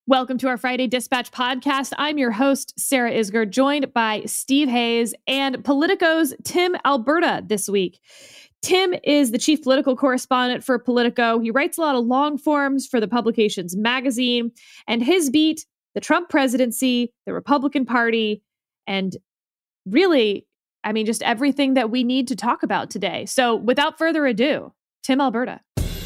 Welcome to our Friday Dispatch podcast. I'm your host, Sarah Isgur, joined by Steve Hayes and Politico's Tim Alberta this week. Tim is the chief political correspondent for Politico. He writes a lot of long forms for the publication's magazine, and his beat, the Trump presidency, the Republican Party, and really, just everything that we need to talk about today. So without further ado, Tim Alberta.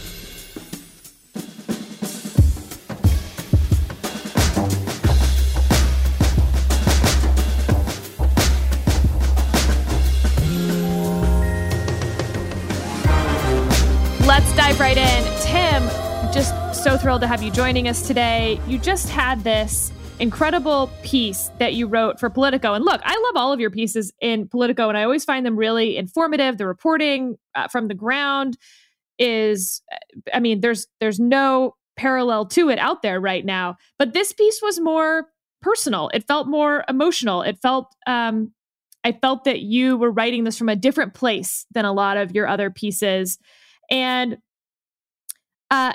Let's dive right in. Tim, just so thrilled to have you joining us today. You just had this incredible piece that you wrote for Politico. And look, I love all of your pieces in Politico, and I always find them really informative. The reporting from the ground is, there's no parallel to it out there right now. But this piece was more personal. It felt more emotional. It felt, I felt that you were writing this from a different place than a lot of your other pieces. And, I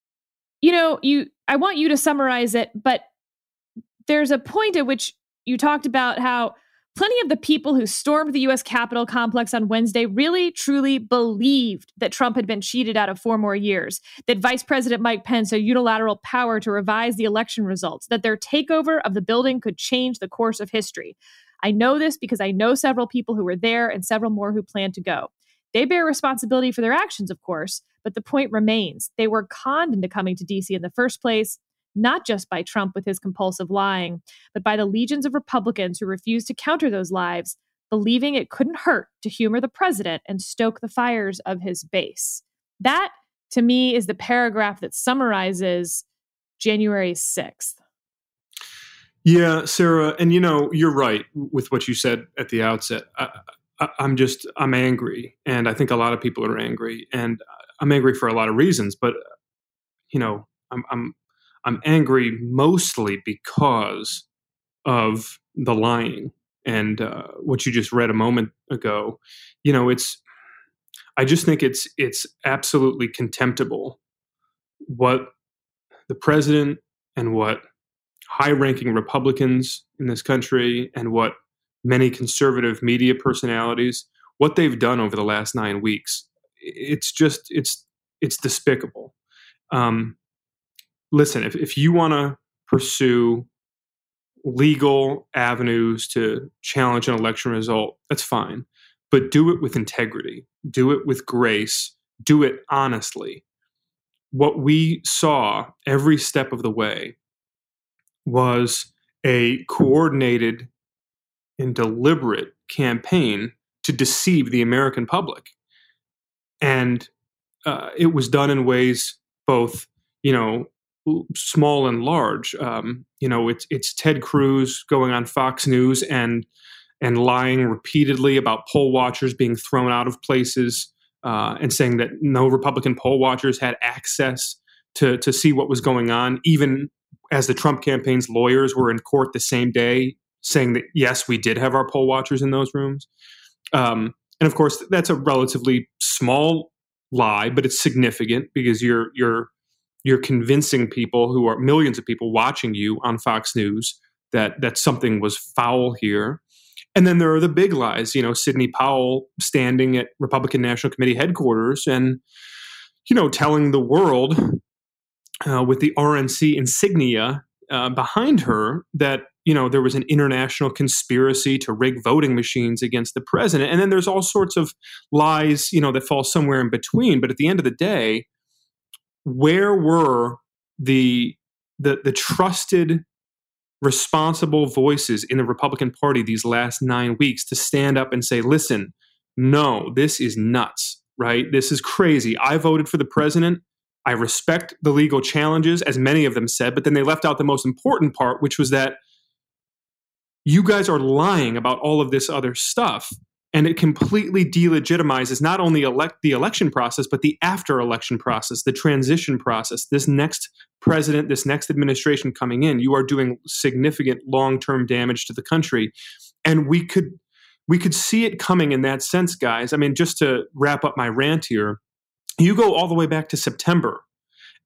want you to summarize it, but there's a point at which you talked about how plenty of the people who stormed the U.S. Capitol complex on Wednesday really, truly believed that Trump had been cheated out of 4 more years, that Vice President Mike Pence had unilateral power to revise the election results, that their takeover of the building could change the course of history. I know this because I know several people who were there and several more who plan to go. They bear responsibility for their actions, of course, but the point remains. They were conned into coming to D.C. in the first place, not just by Trump with his compulsive lying, but by the legions of Republicans who refused to counter those lies, believing it couldn't hurt to humor the president and stoke the fires of his base. That, to me, is the paragraph that summarizes January 6th. Yeah, Sarah, and you're right with what you said at the outset. I'm angry, and I think a lot of people are angry, and I'm angry for a lot of reasons. But I'm angry mostly because of the lying and what you just read a moment ago. I just think it's absolutely contemptible what the president and what high-ranking Republicans in this country and what many conservative media personalities, what they've done over the last 9 weeks. It's despicable. Listen, if you want to pursue legal avenues to challenge an election result, that's fine. But do it with integrity. Do it with grace. Do it honestly. What we saw every step of the way was a coordinated and deliberate campaign to deceive the American public. And it was done in ways both, small and large. It's Ted Cruz going on Fox News and lying repeatedly about poll watchers being thrown out of places and saying that no Republican poll watchers had access to see what was going on, even as the Trump campaign's lawyers were in court the same day saying that, yes, we did have our poll watchers in those rooms. And of course, that's a relatively small lie, but it's significant because you're convincing people who are millions of people watching you on Fox News that something was foul here. And then there are the big lies, Sidney Powell standing at Republican National Committee headquarters and, telling the world with the RNC insignia behind her that, there was an international conspiracy to rig voting machines against the president. And then there's all sorts of lies, that fall somewhere in between. But at the end of the day, where were the trusted, responsible voices in the Republican Party these last 9 weeks to stand up and say, listen, no, this is nuts, right? This is crazy. I voted for the president. I respect the legal challenges, as many of them said, but then they left out the most important part, which was that you guys are lying about all of this other stuff. And it completely delegitimizes not only the election process, but the after-election process, the transition process. This next president, this next administration coming in, you are doing significant long-term damage to the country. And we could see it coming in that sense, guys. Just to wrap up my rant here, you go all the way back to September.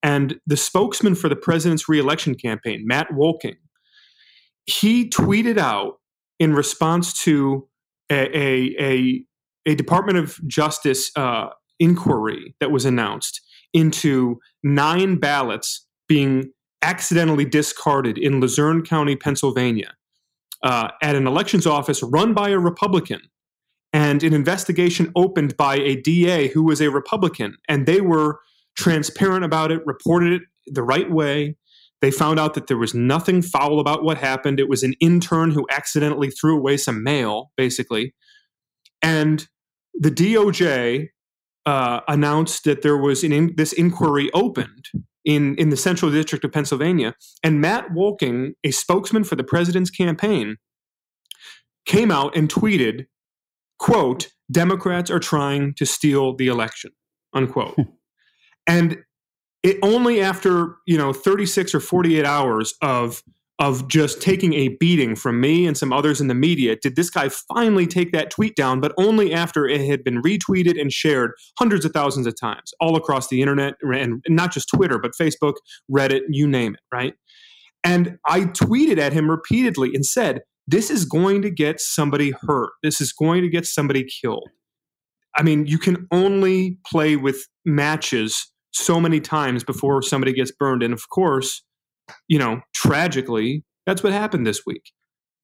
And the spokesman for the president's reelection campaign, Matt Wolking, he tweeted out in response to a Department of Justice inquiry that was announced into 9 ballots being accidentally discarded in Luzerne County, Pennsylvania, at an elections office run by a Republican, and an investigation opened by a DA who was a Republican, and they were transparent about it, reported it the right way. They found out that there was nothing foul about what happened. It was an intern who accidentally threw away some mail, basically. And the DOJ announced that there was this inquiry opened in the Central District of Pennsylvania. And Matt Wolking, a spokesman for the president's campaign, came out and tweeted, quote, "Democrats are trying to steal the election," unquote. And it only after 36 or 48 hours of just taking a beating from me and some others in the media did this guy finally take that tweet down, but only after it had been retweeted and shared hundreds of thousands of times all across the internet, and not just Twitter, but Facebook, Reddit, you name it, right? And I tweeted at him repeatedly and said, this is going to get somebody hurt. This is going to get somebody killed. I mean, you can only play with matches so many times before somebody gets burned. And of course, tragically, that's what happened this week.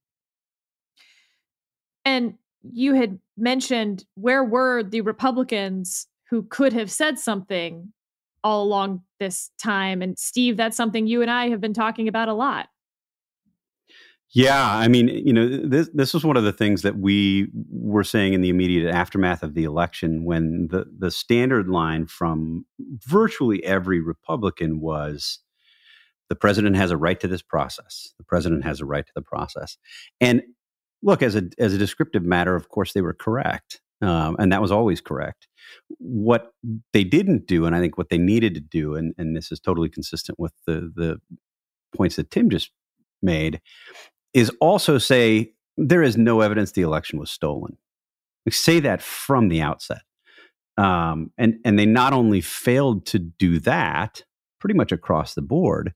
And you had mentioned, where were the Republicans who could have said something all along this time? And Steve, that's something you and I have been talking about a lot. Yeah, I mean, this was one of the things that we were saying in the immediate aftermath of the election, when the standard line from virtually every Republican was, the president has a right to this process. The president has a right to the process. And look, as a descriptive matter, of course, they were correct. And that was always correct. What they didn't do, and I think what they needed to do, and this is totally consistent with the points that Tim just made, is also say there is no evidence the election was stolen. Like, say that from the outset. And they not only failed to do that pretty much across the board,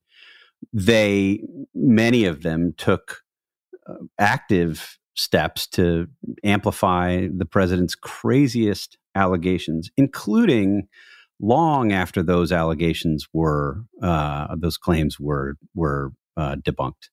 many of them took active steps to amplify the president's craziest allegations, including long after those allegations those claims were debunked.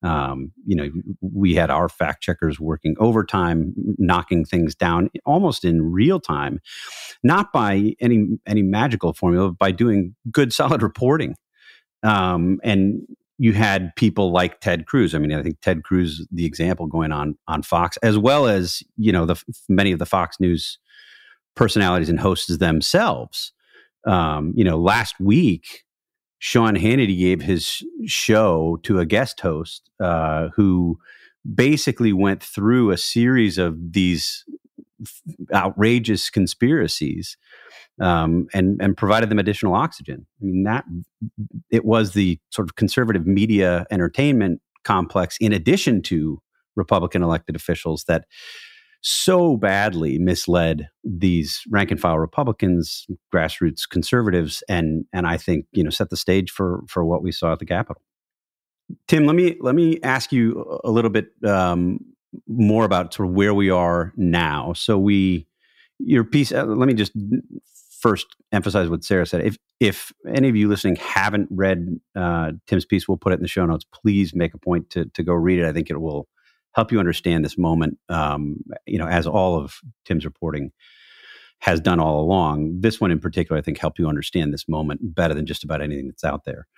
We had our fact checkers working overtime, knocking things down almost in real time, not by any magical formula, but by doing good, solid reporting. And you had people like Ted Cruz. I mean, I think Ted Cruz, the example going on Fox, as well as, many of the Fox News personalities and hosts themselves. Last week, Sean Hannity gave his show to a guest host who basically went through a series of these outrageous conspiracies and provided them additional oxygen. I mean, it was the sort of conservative media entertainment complex, in addition to Republican elected officials, that so badly misled these rank and file Republicans, grassroots conservatives, and I think set the stage for what we saw at the Capitol. Tim, let me ask you a little bit more about sort of where we are now. So your piece. Let me just first emphasize what Sarah said. If any of you listening haven't read Tim's piece, we'll put it in the show notes. Please make a point to go read it. I think it will help you understand this moment, as all of Tim's reporting has done all along. This one in particular, I think, helped you understand this moment better than just about anything that's out there.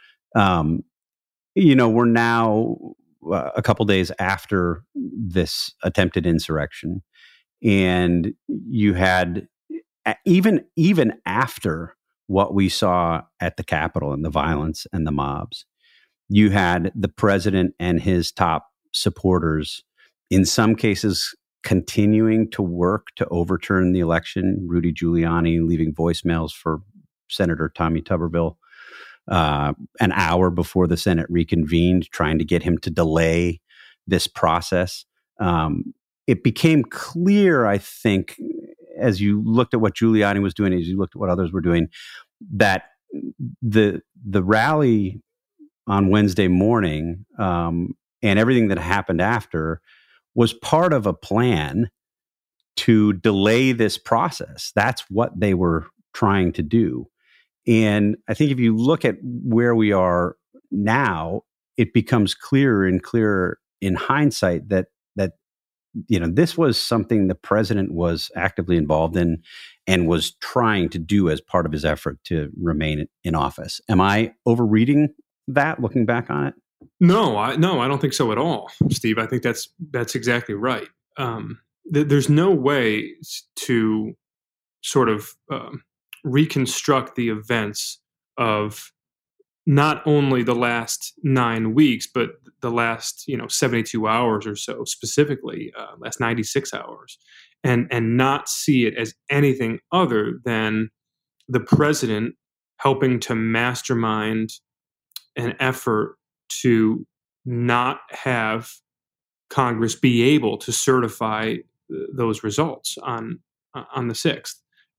We're now a couple days after this attempted insurrection, and you had, even after what we saw at the Capitol and the violence and the mobs, you had the president and his top supporters, in some cases, continuing to work to overturn the election. Rudy Giuliani leaving voicemails for Senator Tommy Tuberville an hour before the Senate reconvened, trying to get him to delay this process. It became clear, I think, as you looked at what Giuliani was doing, as you looked at what others were doing, that the rally on Wednesday morning and everything that happened after was part of a plan to delay this process. That's what they were trying to do. And I think if you look at where we are now, it becomes clearer and clearer in hindsight that this was something the president was actively involved in and was trying to do as part of his effort to remain in office. Am I overreading that, looking back on it? No, I don't think so at all, Steve. I think that's exactly right. There's no way to sort of reconstruct the events of not only the last 9 weeks, but the last 72 hours or so, specifically last 96 hours, and not see it as anything other than the president helping to mastermind an effort to not have Congress be able to certify those results on the 6th,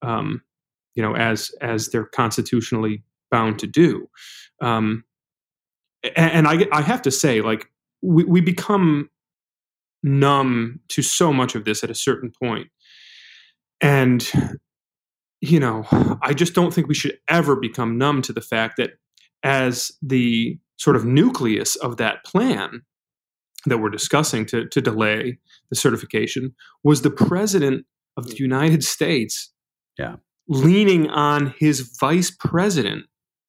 as they're constitutionally bound to do. And I have to say, like, we become numb to so much of this at a certain point. And, I just don't think we should ever become numb to the fact that as the sort of nucleus of that plan that we're discussing to delay the certification was the president of the United States leaning on his vice president.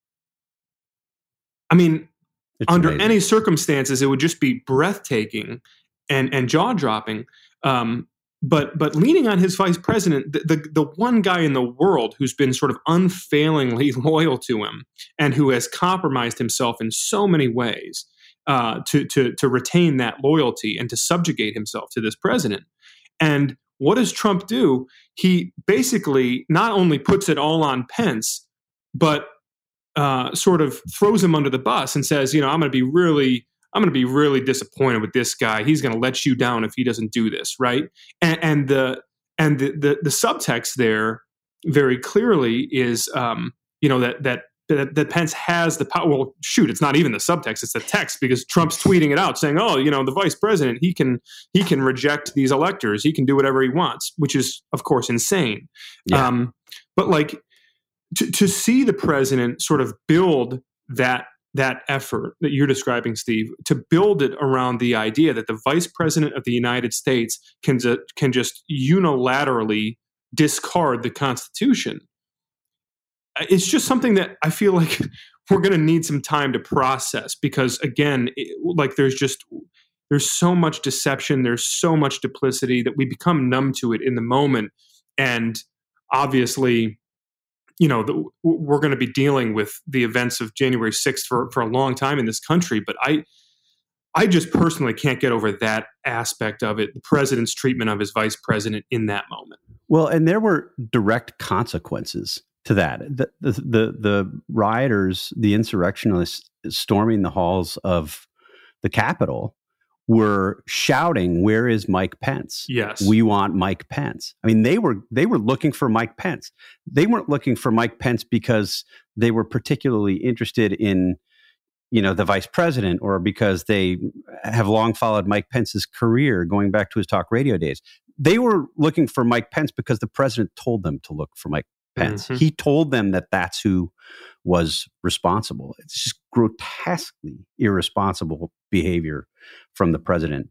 I mean, it's under amazing. Any circumstances, it would just be breathtaking and jaw-dropping. But leaning on his vice president, the one guy in the world who's been sort of unfailingly loyal to him and who has compromised himself in so many ways to retain that loyalty and to subjugate himself to this president. And what does Trump do? He basically not only puts it all on Pence, but sort of throws him under the bus and says, I'm going to be really disappointed with this guy. He's going to let you down if he doesn't do this, right? And the subtext there very clearly is, that Pence has the power. Well, shoot, it's not even the subtext; it's the text, because Trump's tweeting it out, saying, "Oh, the vice president, he can reject these electors. He can do whatever he wants," which is, of course, insane. Yeah. But like to see the president sort of build that effort that you're describing, Steve, to build it around the idea that the vice president of the United States can just unilaterally discard the Constitution. It's just something that I feel like we're going to need some time to process, because again, there's so much deception, there's so much duplicity that we become numb to it in the moment. And obviously, we're going to be dealing with the events of January 6th for a long time in this country. But I just personally can't get over that aspect of it, the president's treatment of his vice president in that moment. Well, and there were direct consequences to that. The rioters, the insurrectionists storming the halls of the Capitol were shouting, "Where is Mike Pence? Yes, we want Mike Pence." I mean, they were looking for Mike Pence. They weren't looking for Mike Pence because they were particularly interested in, the vice president, or because they have long followed Mike Pence's career going back to his talk radio days. They were looking for Mike Pence because the president told them to look for Mike Pence. Mm-hmm. He told them that that's who was responsible. It's just grotesquely irresponsible behavior from the president.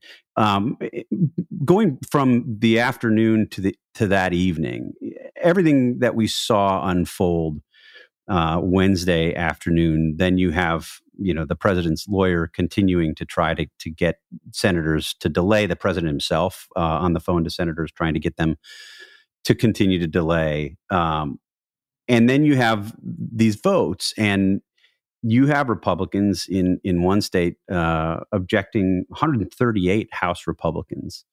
Going from the afternoon to that evening, everything that we saw unfold Wednesday afternoon, then you have the president's lawyer continuing to try to get senators to delay, the president himself on the phone to senators trying to get them to continue to delay. And then you have these votes, and you have Republicans in one state objecting, 138 House Republicans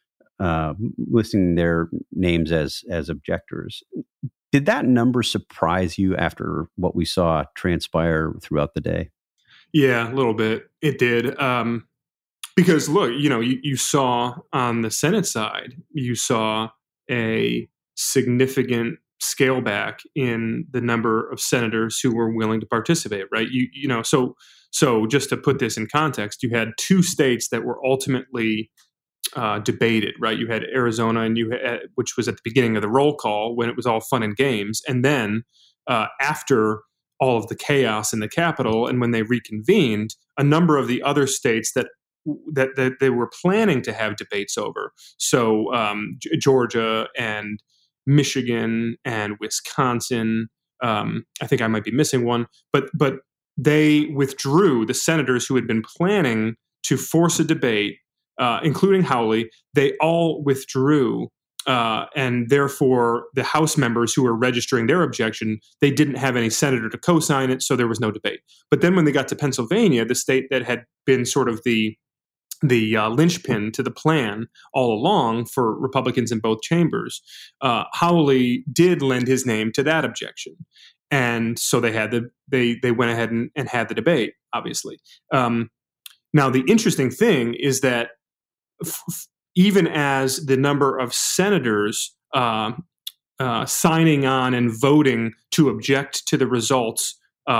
listing their names as objectors. Did that number surprise you after what we saw transpire throughout the day? Yeah, a little bit. It did. Because look, you saw on the Senate side, you saw a significant scale back in the number of senators who were willing to participate, right? So just to put this in context, you had two states that were ultimately debated, right? You had Arizona, and which was at the beginning of the roll call when it was all fun and games, and then after all of the chaos in the Capitol, and when they reconvened, a number of the other states that they were planning to have debates over, so Georgia and Michigan and Wisconsin. I think I might be missing one, but they withdrew. The senators who had been planning to force a debate, including Hawley, they all withdrew. And therefore, the House members who were registering their objection, they didn't have any senator to co-sign it, so there was no debate. But then when they got to Pennsylvania, the state that had been sort of the linchpin to the plan all along for Republicans in both chambers, Hawley did lend his name to that objection. And so they went ahead and had the debate, obviously. Now, the interesting thing is that even as the number of senators signing on and voting to object to the results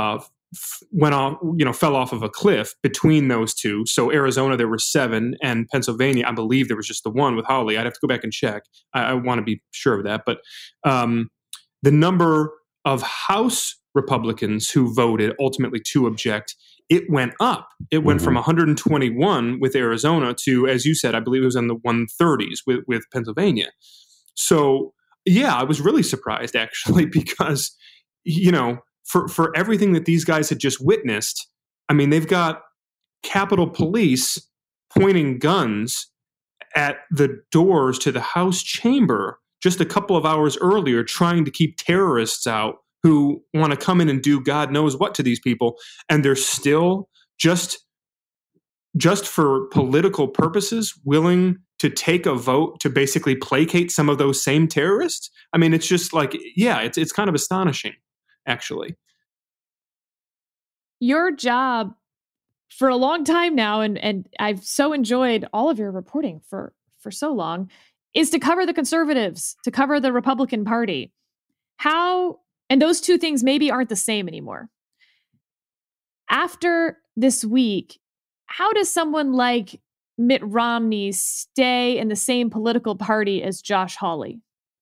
fell off of a cliff between those two. So Arizona, there were 7, and Pennsylvania, I believe there was just the one with Hawley. I'd have to go back and check. I want to be sure of that. But the number of House Republicans who voted ultimately to object, it went up. It went from 121 with Arizona to, as you said, I believe it was in the 130s with Pennsylvania. So, yeah, I was really surprised, actually, because, for everything that these guys had just witnessed, I mean, they've got Capitol Police pointing guns at the doors to the House chamber just a couple of hours earlier, trying to keep terrorists out who want to come in and do God knows what to these people. And they're still just for political purposes willing to take a vote to basically placate some of those same terrorists. I mean, it's just like, yeah, it's kind of astonishing, actually. Your job for a long time now, and I've so enjoyed all of your reporting for so long, is to cover the conservatives, to cover the Republican Party. And those two things maybe aren't the same anymore. After this week, how does someone like Mitt Romney stay in the same political party as Josh Hawley?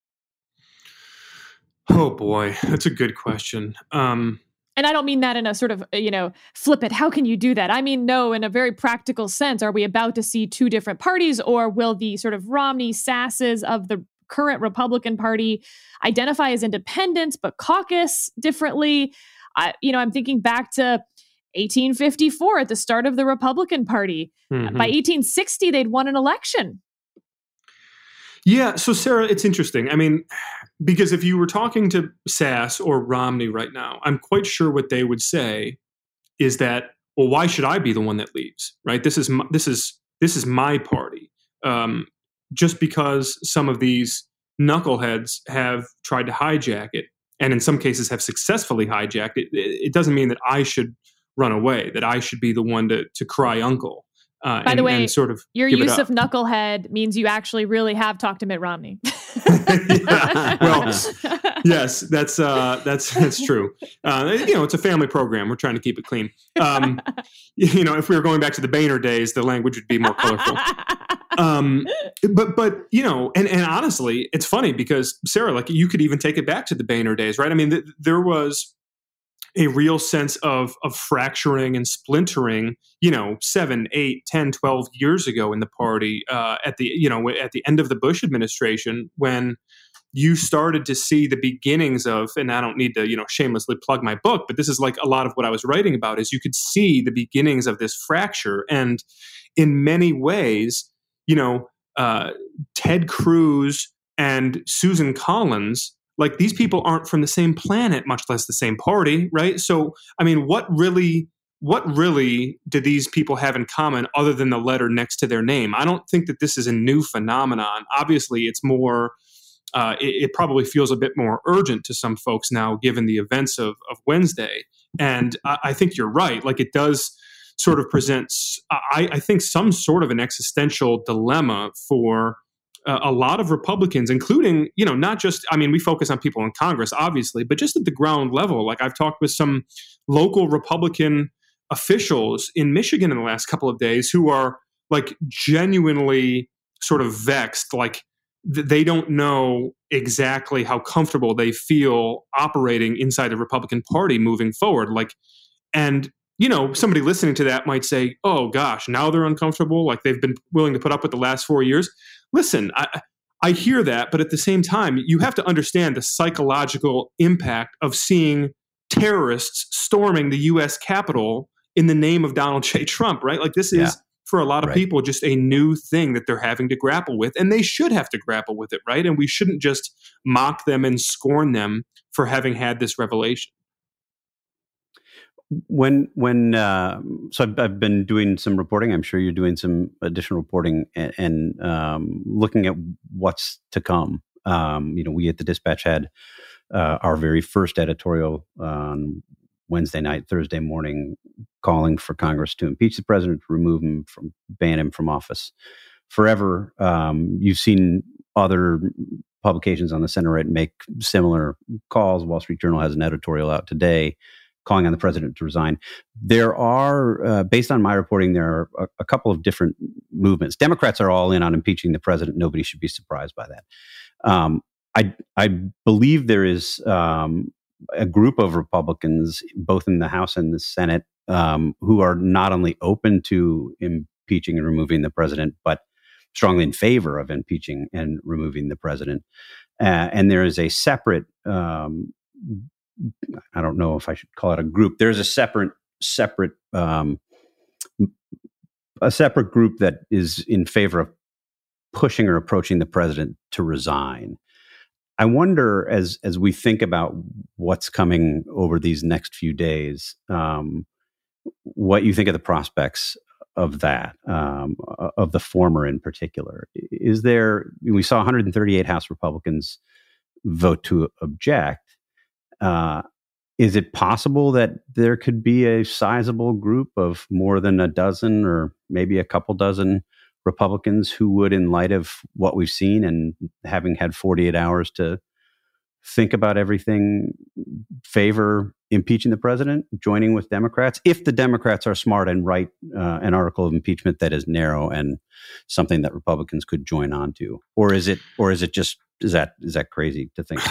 Oh boy, that's a good question. And I don't mean that in a sort of, flippant, how can you do that? I mean, no, in a very practical sense. Are we about to see two different parties, or will the sort of Romney sasses of the current Republican Party identify as independents but caucus differently? I'm thinking back to 1854 at the start of the Republican Party. Mm-hmm. By 1860, they'd won an election. Yeah. So, Sarah, it's interesting. I mean, because if you were talking to Sass or Romney right now, I'm quite sure what they would say is that, well, why should I be the one that leaves? Right? This is my party. Just because some of these knuckleheads have tried to hijack it, and in some cases have successfully hijacked it, it doesn't mean that I should run away, that I should be the one to cry uncle. By the way, sort of your use of knucklehead means you actually really have talked to Mitt Romney. Yeah, well, yes, that's true. It's a family program. We're trying to keep it clean. If we were going back to the Boehner days, the language would be more colorful. But and honestly, it's funny because Sarah, like, you could even take it back to the Boehner days, right? I mean, there was a real sense of fracturing and splintering, 7, 8, 10, 12 years ago in the party, at the end of the Bush administration, when you started to see the beginnings of, and I don't need to, shamelessly plug my book, but this is like a lot of what I was writing about, is you could see the beginnings of this fracture. And in many ways, Ted Cruz and Susan Collins, like, these people aren't from the same planet, much less the same party, right? So, I mean, what really do these people have in common other than the letter next to their name? I don't think that this is a new phenomenon. Obviously, it's more, it probably feels a bit more urgent to some folks now, given the events of Wednesday. And I think you're right. Like, it does sort of present, I think, some sort of an existential dilemma for a lot of Republicans, including, not just, we focus on people in Congress, obviously, but just at the ground level. Like I've talked with some local Republican officials in Michigan in the last couple of days who are like genuinely sort of vexed, like they don't know exactly how comfortable they feel operating inside the Republican Party moving forward. And somebody listening to that might say, oh gosh, now they're uncomfortable, like they've been willing to put up with the last 4 years. Listen, I hear that, but at the same time, you have to understand the psychological impact of seeing terrorists storming the U.S. Capitol in the name of Donald J. Trump, right? Like this is, for a lot of people, just a new thing that they're having to grapple with, and they should have to grapple with it, right? And we shouldn't just mock them and scorn them for having had this revelation. So I've been doing some reporting. I'm sure you're doing some additional reporting and looking at what's to come. We at the Dispatch had our very first editorial on Wednesday night, Thursday morning, calling for Congress to impeach the president, to remove him, ban him from office forever. You've seen other publications on the center right make similar calls. Wall Street Journal has an editorial out today calling on the president to resign. There are, based on my reporting, there are a couple of different movements. Democrats are all in on impeaching the president. Nobody should be surprised by that. I believe there is a group of Republicans, both in the House and the Senate, who are not only open to impeaching and removing the president, but strongly in favor of impeaching and removing the president. And there is a separate I don't know if I should call it a group. There's a separate group that is in favor of pushing or approaching the president to resign. I wonder, as we think about what's coming over these next few days, what you think of the prospects of that, of the former in particular. We saw 138 House Republicans vote to object. Is it possible that there could be a sizable group of more than a dozen or maybe a couple dozen Republicans who would, in light of what we've seen and having had 48 hours to think about everything, favor impeaching the president, joining with Democrats, if the Democrats are smart and write an article of impeachment that is narrow and something that Republicans could join on to? Or is that crazy to think?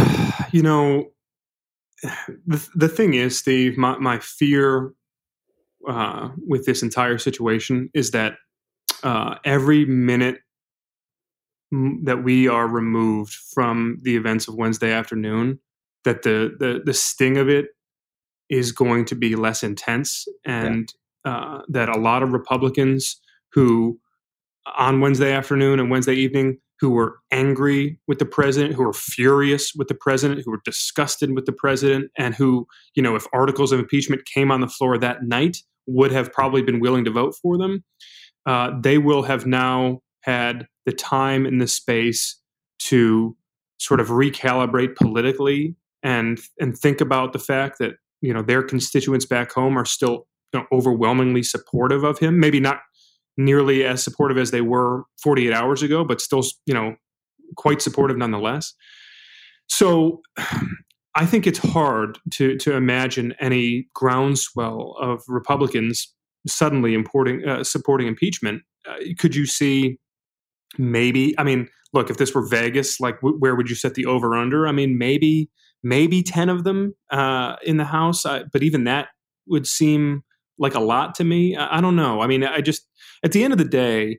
The thing is, Steve, my fear with this entire situation is that every minute that we are removed from the events of Wednesday afternoon, that the sting of it is going to be less intense, and that a lot of Republicans who on Wednesday afternoon and Wednesday evening, who were angry with the president, who were furious with the president, who were disgusted with the president, and who, if articles of impeachment came on the floor that night, would have probably been willing to vote for them. They will have now had the time and the space to sort of recalibrate politically and think about the fact that, their constituents back home are still overwhelmingly supportive of him. Maybe not nearly as supportive as they were 48 hours ago, but still, quite supportive nonetheless. So I think it's hard to imagine any groundswell of Republicans suddenly supporting impeachment. Could you see maybe, look, if this were Vegas, like where would you set the over under? Maybe 10 of them in the House, but even that would seem like a lot to me. I don't know. I just, at the end of the day,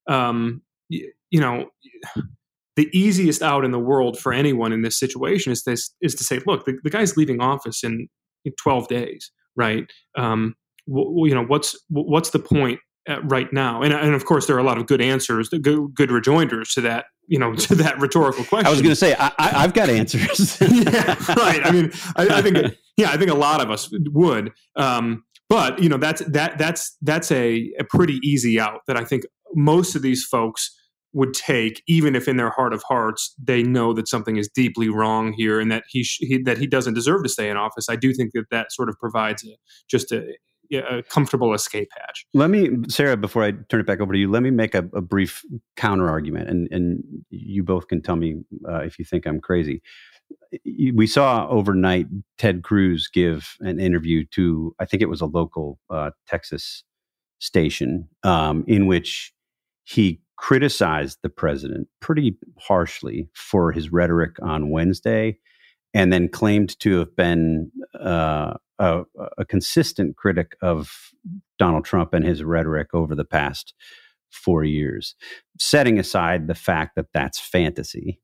the easiest out in the world for anyone in this situation is to say, look, the guy's leaving office in 12 days, right? What's the point right now? And of course, there are a lot of good answers, good rejoinders to that, to that rhetorical question. I was going to say, I've got answers. Yeah, right. I think a lot of us would. But that's a pretty easy out that I think most of these folks would take, even if in their heart of hearts they know that something is deeply wrong here and that he doesn't deserve to stay in office. I do think that sort of provides a comfortable escape hatch. Let me, Sarah, before I turn it back over to you, let me make a brief counter argument, and you both can tell me if you think I'm crazy. We saw overnight Ted Cruz give an interview to, I think it was a local Texas station, in which he criticized the president pretty harshly for his rhetoric on Wednesday, and then claimed to have been a consistent critic of Donald Trump and his rhetoric over the past 4 years. Setting aside the fact that that's fantasy,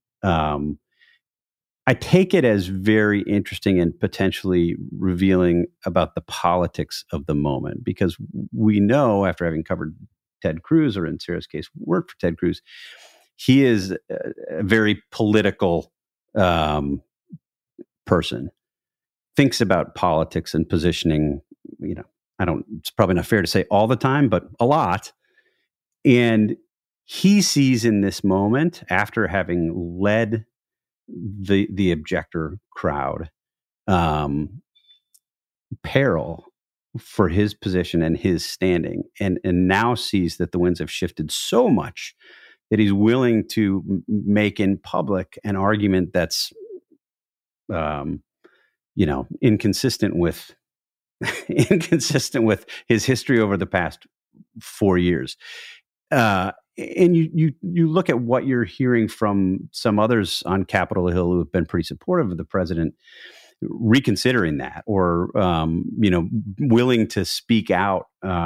I take it as very interesting and potentially revealing about the politics of the moment, because we know, after having covered Ted Cruz, or in Sarah's case, worked for Ted Cruz, he is a very political person, thinks about politics and positioning, it's probably not fair to say all the time, but a lot. And he sees in this moment, after having led the objector crowd, peril for his position and his standing, and now sees that the winds have shifted so much that he's willing to make in public an argument that's inconsistent with his history over the past 4 years. And you look at what you're hearing from some others on Capitol Hill who have been pretty supportive of the president, reconsidering that, or willing to speak out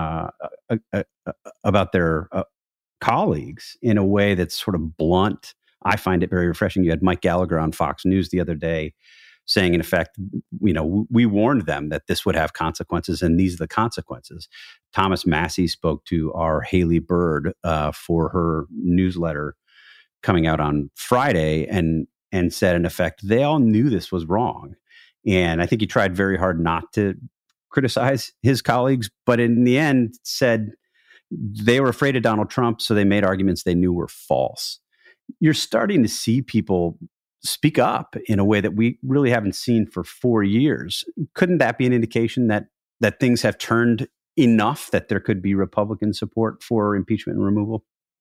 about their colleagues in a way that's sort of blunt. I find it very refreshing. You had Mike Gallagher on Fox News the other day saying, in effect, we warned them that this would have consequences, and these are the consequences. Thomas Massey spoke to our Haley Bird for her newsletter coming out on Friday, and said, in effect, they all knew this was wrong. And I think he tried very hard not to criticize his colleagues, but in the end said they were afraid of Donald Trump, so they made arguments they knew were false. You're starting to see people speak up in a way that we really haven't seen for 4 years. Couldn't that be an indication that things have turned enough that there could be Republican support for impeachment and removal?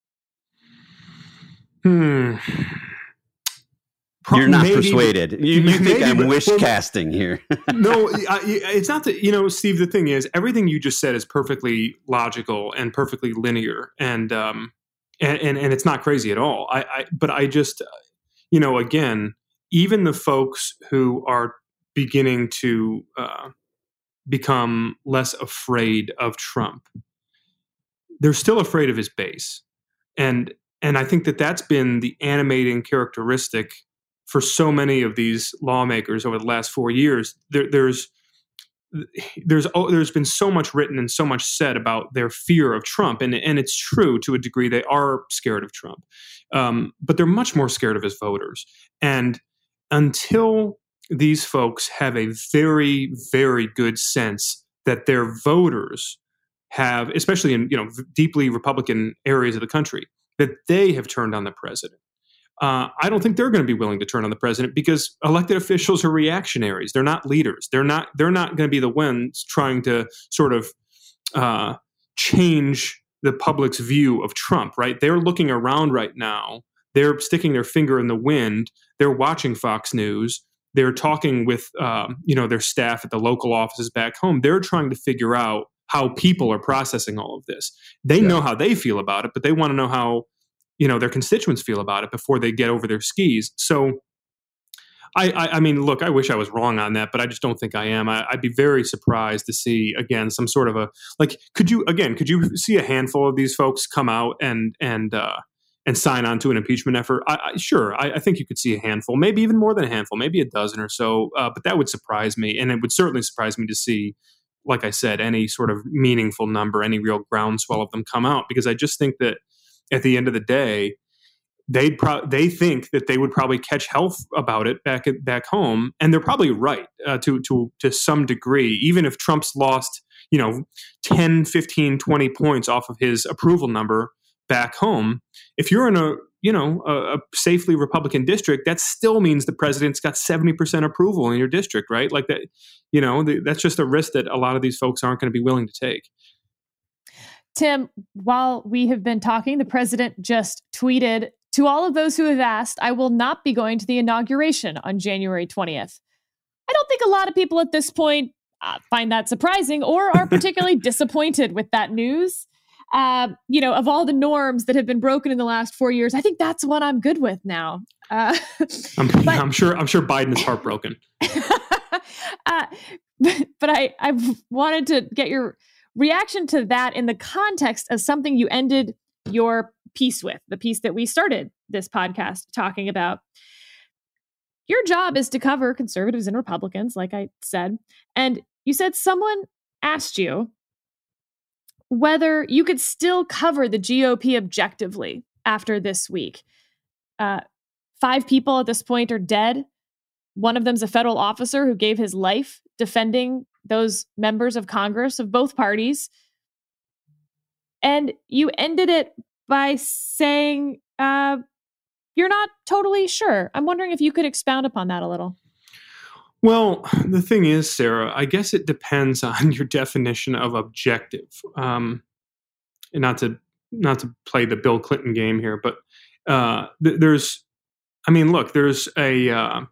You're not persuaded. You think I'm wish casting here. No, it's not that, Steve, the thing is, everything you just said is perfectly logical and perfectly linear. And it's not crazy at all. But I just, again, even the folks who are beginning to become less afraid of Trump, they're still afraid of his base. And I think that that's been the animating characteristic for so many of these lawmakers over the last 4 years. There's been so much written and so much said about their fear of Trump, and it's true to a degree. They are scared of Trump, but they're much more scared of his voters. And until these folks have a very, very good sense that their voters have, especially in deeply Republican areas of the country, that they have turned on the president, I don't think they're going to be willing to turn on the president, because elected officials are reactionaries. They're not leaders. They're not going to be the ones trying to sort of change the public's view of Trump, right? They're looking around right now. They're sticking their finger in the wind. They're watching Fox News. They're talking with their staff at the local offices back home. They're trying to figure out how people are processing all of this. They know how they feel about it, but they want to know how their constituents feel about it before they get over their skis. So I mean, look, I wish I was wrong on that, but I just don't think I am. I'd be very surprised to see, again, some sort of could you see a handful of these folks come out and sign on to an impeachment effort? Sure. I think you could see a handful, maybe even more than a handful, maybe a dozen or so. But that would surprise me. And it would certainly surprise me to see, like I said, any sort of meaningful number, any real groundswell of them come out, because I just think that at the end of the day, they think that they would probably catch hell about it back home, and they're probably right to some degree. Even if Trump's lost 10, 15, 20 points off of his approval number back home, if you're in a a safely Republican district, that still means the president's got 70% approval in your district, right? Like that, that's just a risk that a lot of these folks aren't going to be willing to take. Tim, while we have been talking, the president just tweeted, "To all of those who have asked, I will not be going to the inauguration on January 20th. I don't think a lot of people at this point find that surprising or are particularly disappointed with that news. Of all the norms that have been broken in the last 4 years, I think that's what I'm good with now. I'm sure Biden is heartbroken. But I wanted to get your reaction to that in the context of something you ended your piece with, the piece that we started this podcast talking about. Your job is to cover conservatives and Republicans, like I said. And you said someone asked you whether you could still cover the GOP objectively after this week. 5 people at this point are dead. One of them's a federal officer who gave his life defending those members of Congress of both parties. And you ended it by saying, you're not totally sure. I'm wondering if you could expound upon that a little. Well, the thing is, Sarah, I guess it depends on your definition of objective. And not to play the Bill Clinton game here, but there's a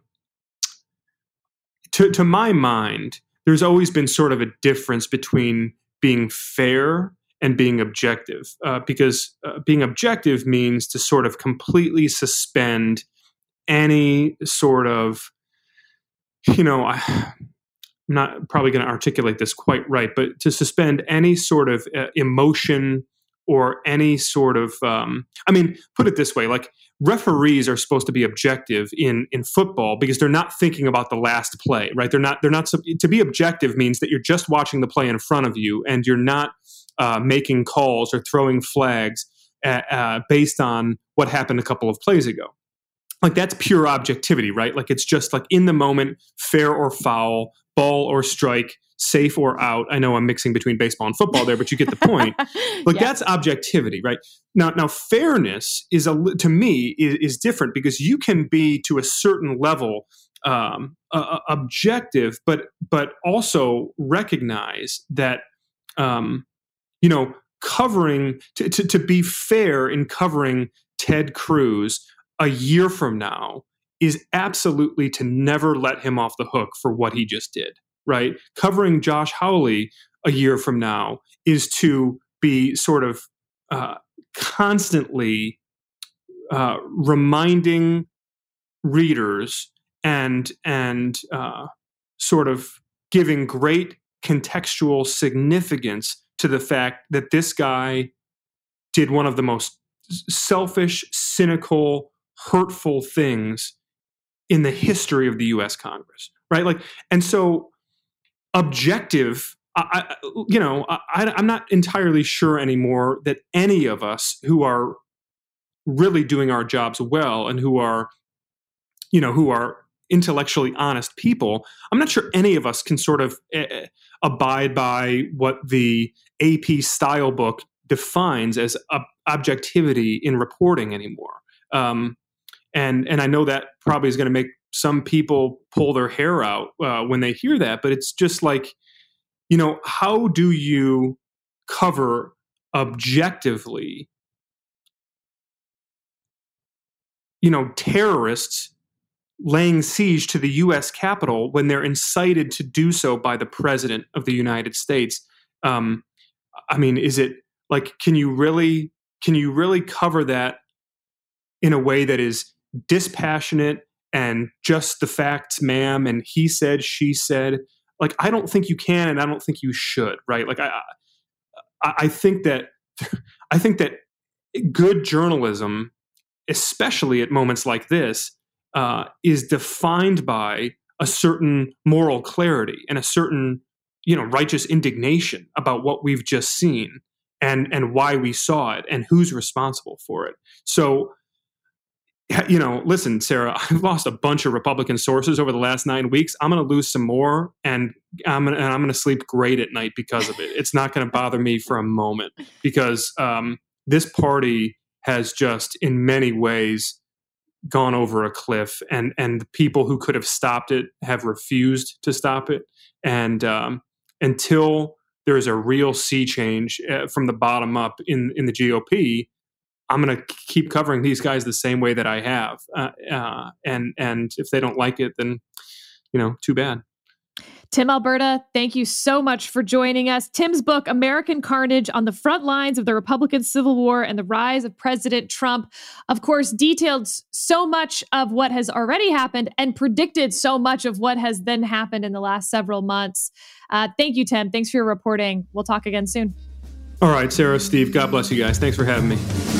to my mind, there's always been sort of a difference between being fair and being objective, because being objective means to sort of completely suspend any sort of, I'm not probably going to articulate this quite right, but to suspend any sort of emotion or any sort of, put it this way, like referees are supposed to be objective in football because they're not thinking about the last play, right? They're not, to be objective means that you're just watching the play in front of you and you're not making calls or throwing flags based on what happened a couple of plays ago. Like that's pure objectivity, right? Like it's just like in the moment, fair or foul, ball or strike, safe or out. I know I'm mixing between baseball and football there, but you get the point. Like that's objectivity, right? Now fairness is to me is different because you can be to a certain level objective, but also recognize that covering to be fair in covering Ted Cruz a year from now is absolutely to never let him off the hook for what he just did, right? Covering Josh Hawley a year from now is to be sort of constantly reminding readers and sort of giving great contextual significance to the fact that this guy did one of the most selfish, cynical, hurtful things in the history of the U.S. Congress, right? Like, and so objective, I'm not entirely sure anymore that any of us who are really doing our jobs well and who are intellectually honest people, I'm not sure any of us can sort of abide by what the AP style book defines as objectivity in reporting anymore. And I know that probably is going to make some people pull their hair out when they hear that, but it's just like, how do you cover objectively, terrorists laying siege to the U.S. Capitol when they're incited to do so by the President of the United States? Is it like, can you really cover that in a way that is dispassionate and just the facts, ma'am, and he said, she said? Like, I don't think you can, and I don't think you should, right? Like, I think that good journalism, especially at moments like this, is defined by a certain moral clarity and a certain, righteous indignation about what we've just seen and why we saw it and who's responsible for it. So, listen, Sarah, I've lost a bunch of Republican sources over the last 9 weeks. I'm going to lose some more, and I'm going to sleep great at night because of it. It's not going to bother me for a moment because this party has just in many ways gone over a cliff, and the people who could have stopped it have refused to stop it. And until there is a real sea change from the bottom up in the GOP, I'm going to keep covering these guys the same way that I have. And if they don't like it, then, too bad. Tim Alberta, thank you so much for joining us. Tim's book, American Carnage: On the Front Lines of the Republican Civil War and the Rise of President Trump, of course, detailed so much of what has already happened and predicted so much of what has then happened in the last several months. Thank you, Tim. Thanks for your reporting. We'll talk again soon. All right, Sarah, Steve, God bless you guys. Thanks for having me.